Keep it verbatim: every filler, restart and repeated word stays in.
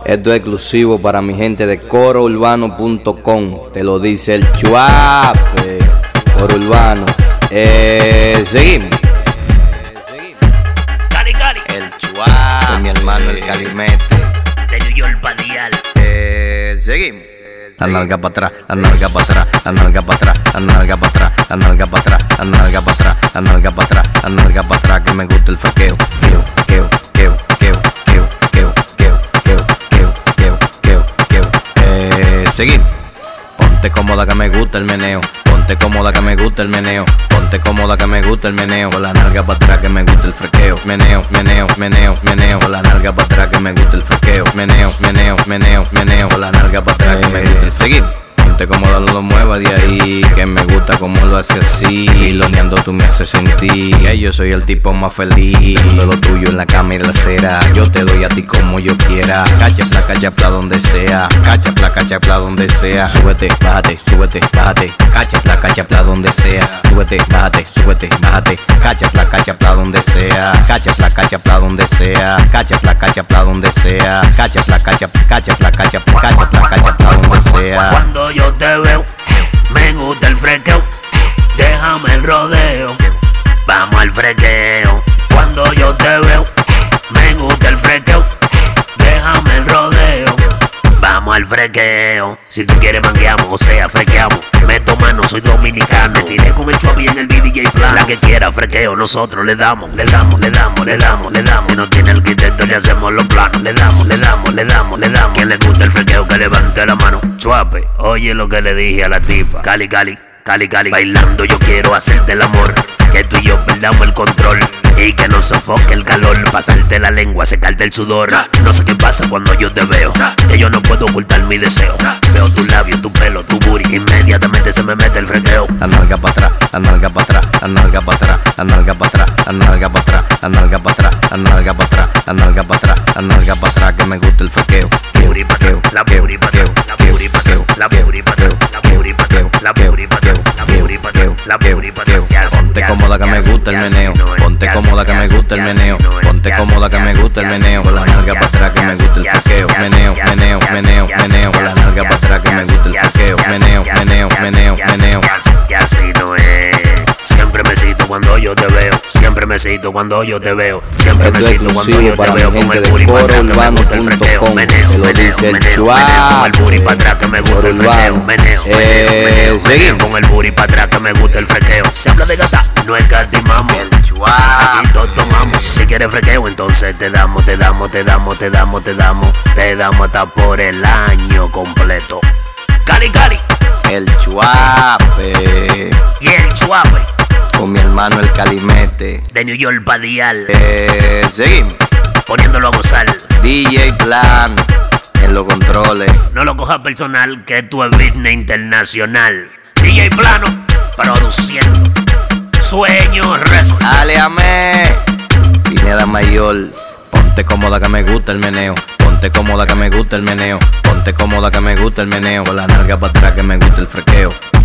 Esto es exclusivo para mi gente de coro urbano punto com. Te lo dice el Chuape. Coro Urbano. Eh, seguimos. Cali, Cali. El Chuape. Con mi hermano el Calimete. De New York pa' Dial. Eh, seguimos. La nalga para atrás, la nalga para atrás, la nalga para atrás, la nalga para atrás, la nalga para atrás, la nalga para atrás, la nalga para atrás, la nalga para atrás, que me gusta el fraqueo. Queo, queo, queo, queo, queo, queo, queo, queo, queo, queo, queo, queo. Eh, seguimos. Ponte cómoda que me gusta el meneo. Ponte cómoda que me gusta el meneo. Ponte cómoda que me gusta el meneo. Con la nalga para atrás que me gusta el fraqueo. Meneo, meneo, meneo, meneo. Con la nalga para atrás que me gusta el fraqueo. Meneo, meneo, meneo, meneo. Con la nalga para atrás que me gusta el seguir. Ponte cómoda, no lo muevas de ahí. Que me gusta como lo hace así. Piloneando tú me haces sentir que yo soy el tipo más feliz. Todo lo tuyo en la cama y en la acera. Yo te doy a ti como yo quiera. Cachapla, cachapla donde sea. Cachapla, cachapla donde sea. Súbete, bájate, súbete, bájate. Cachapla, cachapla donde sea. Súbete, bájate, súbete, bájate. Cachapla, cachapla donde sea. Cachapla, cachapla donde sea. Cachapla, cachapla donde sea. Cachapla, cachapla, cachapla, cachapla, cachapla, cachapla donde sea. Cuando yo te veo, me gusta el frequeo. Déjame el rodeo, vamos al frequeo. Cuando yo te veo, me gusta el frequeo. Déjame el rodeo, vamos al frequeo. Si tú quieres mangueamos, o sea, frequeamos. Meto mano, soy dominicano. Me tiré con el Chuapi en el D J plan. La que quiera frequeo, nosotros le damos, le damos, le damos, le damos, le damos. Si no tiene el arquitecto, le hacemos los planos. Le damos, le damos, le damos, le damos. Quien le gusta el frequeo, que levante la mano. Chuape, oye lo que le dije a la tipa. Cali, Cali, Cali, Cali. Bailando yo quiero hacerte el amor. Que tú y yo perdamos el control. Y que no sofoque el calor. Pasarte la lengua, secarte el sudor. No sé qué pasa cuando yo te veo. Que yo no puedo ocultar mi deseo. Veo tus labios, tu pelo, tu booty. Inmediatamente se me mete el frequeo. La nalga para atrás, la nalga para atrás, la nalga para atrás, la nalga para atrás, la nalga para atrás, la nalga para atrás, la nalga para atrás, la nalga para atrás, la nalga para atrás, que me gusta el frequeo. Booty pa' atrás, la booty pa' atrás, la booty pa' atrás, la booty pa' atrás, la booty pa' atrás, la booty pa' atrás, la booty pa' atrás, la booty pa' atrás. Ponte cómoda que me gusta el meneo. Ponte cómoda que me gusta el meneo. Ponte cómoda que me gusta el meneo. Con la nalga para atrás que me gusta el frequeo. Meneo, meneo, meneo, meneo. Con la nalga para atrás que me gusta el frequeo. Meneo, meneo, meneo, meneo. Que así no es. Siempre me cito cuando yo te veo. Siempre me cito cuando yo te veo. Siempre me cito cuando yo te veo. Con el booty para atrás que me gusta el frequeo. Meneo, meneo, meneo, meneo. Con el booty para atrás que me gusta el frequeo. Meneo, meneo, meneo, meneo. Con el booty para atrás que me gusta el frequeo. Se habla de gata, no es catimamos. Aquí todos tomamos. Si quieres frequeo, entonces te damos, te damos, te damos, te damos, te damos. Te damos hasta por el año completo. Cali, Cali. El Chuape. Y el Chuape. Con mi hermano el Calimete. De New York pa' Dial. Eh, seguimos. Poniéndolo a gozar. D J Plan en los controles. No lo cojas personal, que tú es business internacional. D J Plano, produciendo Sueño Record. Aleame. Pineda Mayor. Ponte cómoda que me gusta el meneo. Ponte cómoda que me gusta el meneo. Ponte cómoda que me gusta el meneo. Con la nalga para atrás que me gusta el frequeo.